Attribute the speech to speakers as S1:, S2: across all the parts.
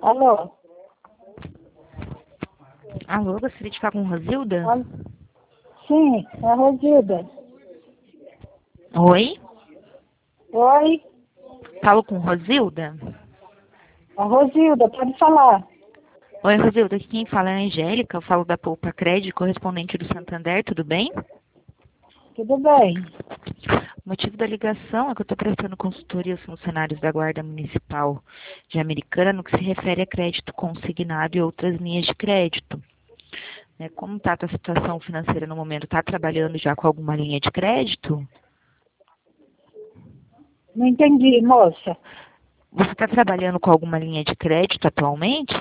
S1: Alô?
S2: Alô, gostaria de falar com Rosilda?
S1: Alô? Sim, é a Rosilda.
S2: Oi?
S1: Oi?
S2: Falo com Rosilda?
S1: A Rosilda, pode falar.
S2: Oi, Rosilda, aqui quem fala é a Angélica, eu falo da Poupa Crédito, correspondente do Santander, tudo bem?
S1: Tudo bem?
S2: O motivo da ligação é que eu estou prestando consultoria aos funcionários da Guarda Municipal de Americana no que se refere a crédito consignado e outras linhas de crédito. Como está a tua situação financeira no momento? Está trabalhando já com alguma linha de crédito?
S1: Não entendi, moça.
S2: Você está trabalhando com alguma linha de crédito atualmente?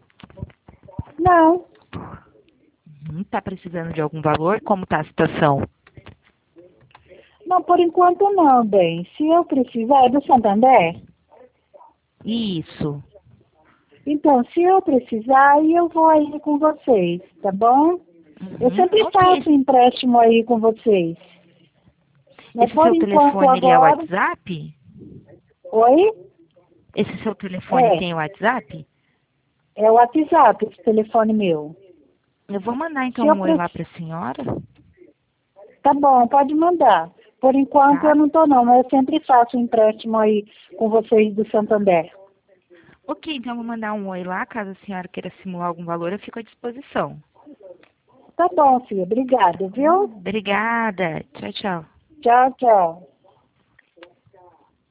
S1: Não,
S2: Está precisando de algum valor? Como está a situação?
S1: não, por enquanto não, bem. Se eu precisar, é do Santander?
S2: Isso.
S1: Então, se eu precisar, aí eu vou aí com vocês, tá bom? Eu sempre
S2: Ok.
S1: faço empréstimo aí com vocês. Mas
S2: Esse
S1: por
S2: seu
S1: enquanto
S2: telefone, ele é
S1: agora...
S2: WhatsApp?
S1: Oi?
S2: Esse seu telefone
S1: É,
S2: tem WhatsApp?
S1: é o WhatsApp, esse telefone meu.
S2: Eu vou mandar
S1: Se
S2: então
S1: eu
S2: um oi lá
S1: precisar...
S2: para a senhora,
S1: Tá bom, pode mandar. Por enquanto eu
S2: tá?
S1: não tô não, mas eu sempre faço um empréstimo aí com vocês do Santander.
S2: Ok, então eu vou mandar um oi lá, caso a senhora queira simular algum valor, eu fico à disposição.
S1: Tá bom, filha. Obrigada, viu?
S2: Obrigada. Tchau, tchau.
S1: Tchau, tchau.